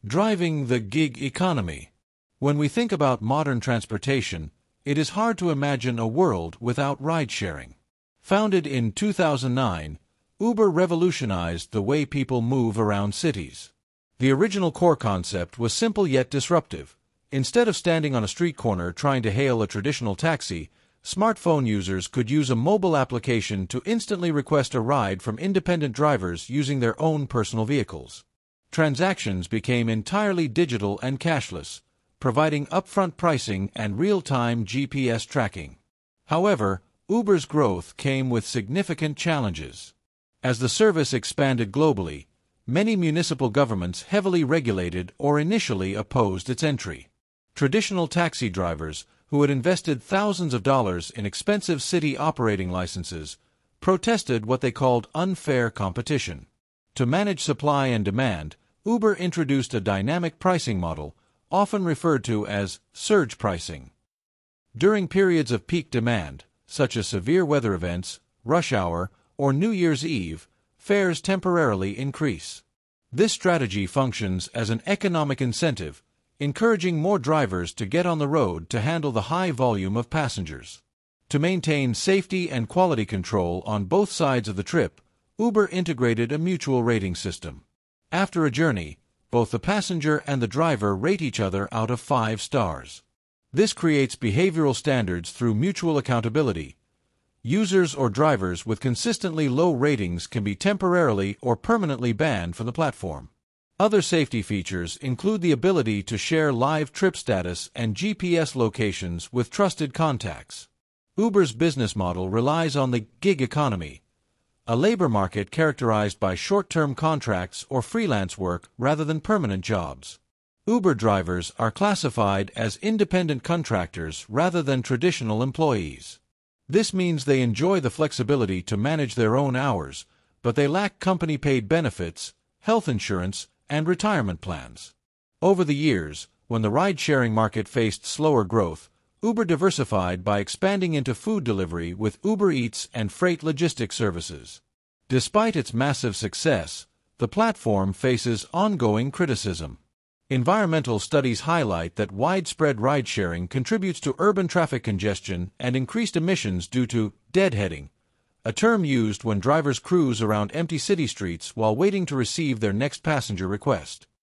Driving the gig economy. When we think about modern transportation, it is hard to imagine a world without ride-sharing. Founded in 2009, Uber revolutionized the way people move around cities. The original core concept was simple yet disruptive. Instead of standing on a street corner trying to hail a traditional taxi, smartphone users could use a mobile application to instantly request a ride from independent drivers using their own personal vehicles. Transactions became entirely digital and cashless, providing upfront pricing and real-time GPS tracking. However, Uber's growth came with significant challenges. As the service expanded globally, many municipal governments heavily regulated or initially opposed its entry. Traditional taxi drivers, who had invested thousands of dollars in expensive city operating licenses, protested what they called unfair competition. To manage supply and demand, Uber introduced a dynamic pricing model, often referred to as surge pricing. During periods of peak demand, such as severe weather events, rush hour, or New Year's Eve, fares temporarily increase. This strategy functions as an economic incentive, encouraging more drivers to get on the road to handle the high volume of passengers. To maintain safety and quality control on both sides of the trip, Uber integrated a mutual rating system. After a journey, both the passenger and the driver rate each other out of 5 stars. This creates behavioral standards through mutual accountability. Users or drivers with consistently low ratings can be temporarily or permanently banned from the platform. Other safety features include the ability to share live trip status and GPS locations with trusted contacts. Uber's business model relies on the gig economy, a labor market characterized by short-term contracts or freelance work rather than permanent jobs. Uber drivers are classified as independent contractors rather than traditional employees. This means they enjoy the flexibility to manage their own hours, but they lack company-paid benefits, health insurance, and retirement plans. Over the years, when the ride-sharing market faced slower growth, Uber diversified by expanding into food delivery with Uber Eats and freight logistics services. Despite its massive success, the platform faces ongoing criticism. Environmental studies highlight that widespread ride-sharing contributes to urban traffic congestion and increased emissions due to deadheading, a term used when drivers cruise around empty city streets while waiting to receive their next passenger request.